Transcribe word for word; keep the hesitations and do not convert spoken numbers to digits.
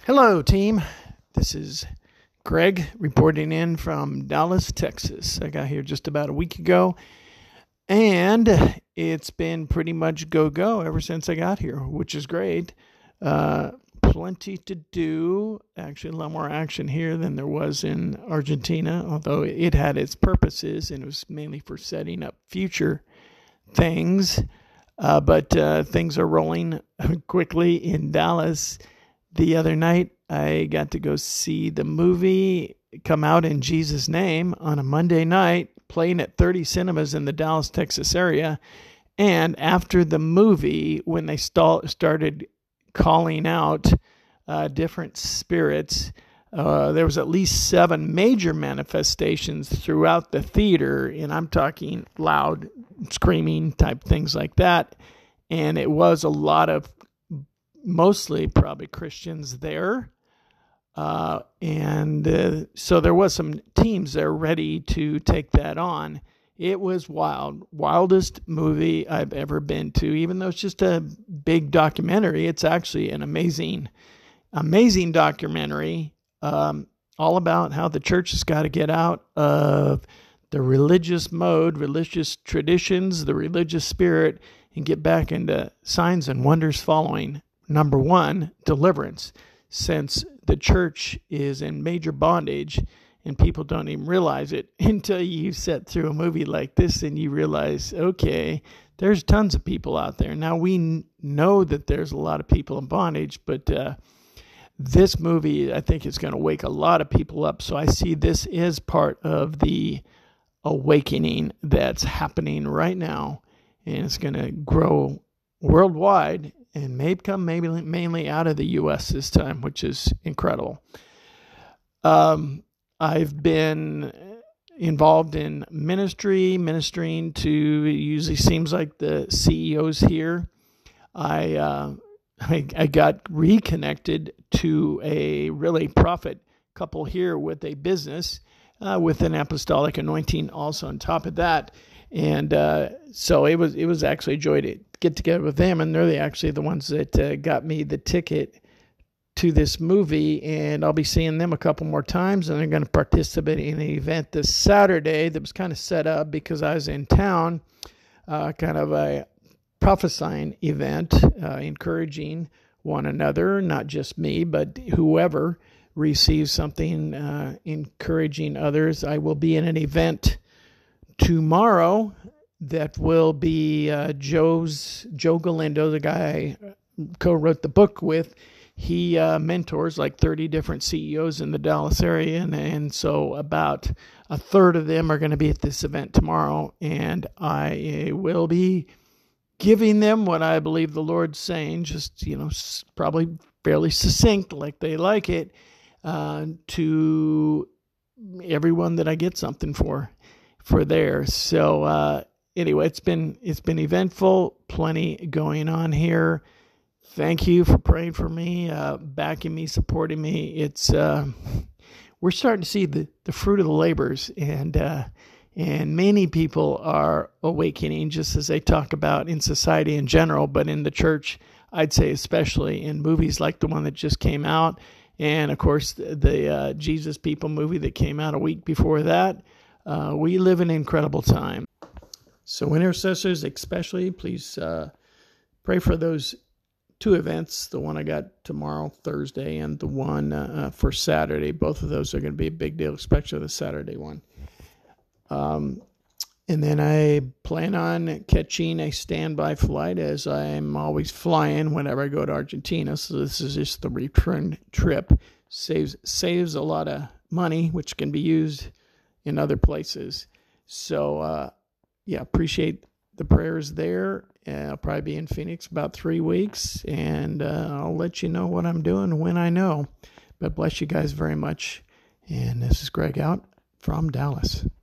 Hello, team. This is Greg reporting in from Dallas, Texas. I got here just about a week ago, and it's been pretty much go-go ever since I got here, which is great. Uh, plenty to do. Actually, a lot more action here than there was in Argentina, although it had its purposes, and it was mainly for setting up future things. Uh, but uh, things are rolling quickly in Dallas. The other night, I got to go see the movie come out in Jesus' name on a Monday night, playing at thirty cinemas in the Dallas, Texas area. And after the movie, when they st- started calling out uh, different spirits, uh, there was at least seven major manifestations throughout the theater. And I'm talking loud, screaming type things like that. And it was a lot of mostly probably Christians there. Uh, and uh, so there was some teams there ready to take that on. It was wild. Wildest movie I've ever been to. Even though it's just a big documentary, it's actually an amazing, amazing documentary um, all about how the church has got to get out of the religious mode, religious traditions, the religious spirit, and get back into signs and wonders following. Number one, deliverance, since the church is in major bondage and people don't even realize it until you sit through a movie like this and you realize, okay, there's tons of people out there. Now, we know that there's a lot of people in bondage, but uh, this movie, I think, is going to wake a lot of people up. So I see this is part of the awakening that's happening right now, and it's going to grow worldwide. And may come maybe mainly out of the U S this time, which is incredible. Um, I've been involved in ministry, ministering to, it usually seems like the C E Os here. I, uh, I, I got reconnected to a really prophet couple here with a business uh, with an apostolic anointing also on top of that. And uh, so it was it was actually a joy to get together with them, and they're the, actually the ones that uh, got me the ticket to this movie, and I'll be seeing them a couple more times, and they're going to participate in an event this Saturday that was kind of set up because I was in town, uh, kind of a prophesying event, uh, encouraging one another, not just me, but whoever receives something, uh, encouraging others. I will be in an event tomorrow that will be uh, Joe's Joe Galindo, the guy I co-wrote the book with. He uh, mentors like thirty different C E Os in the Dallas area, and, and so about a third of them are going to be at this event tomorrow, and I will be giving them what I believe the Lord's saying, just, you know, probably fairly succinct, like they like it, uh, to everyone that I get something for. for there. So uh, anyway, it's been it's been eventful, plenty going on here. Thank you for praying for me, uh, backing me, supporting me. It's uh, we're starting to see the, the fruit of the labors, and uh, and many people are awakening, just as they talk about in society in general, but in the church, I'd say especially in movies like the one that just came out, and of course the, the uh, Jesus People movie that came out a week before that. Uh, we live in an incredible time. So intercessors especially, please uh, pray for those two events, the one I got tomorrow, Thursday, and the one uh, for Saturday. Both of those are going to be a big deal, especially the Saturday one. Um, and then I plan on catching a standby flight, as I'm always flying whenever I go to Argentina. So this is just the return trip. Saves, saves a lot of money, which can be used in other places. So, uh, yeah, appreciate the prayers there. Uh, I'll probably be in Phoenix about three weeks, and uh, I'll let you know what I'm doing when I know. But bless you guys very much. And this is Greg out from Dallas.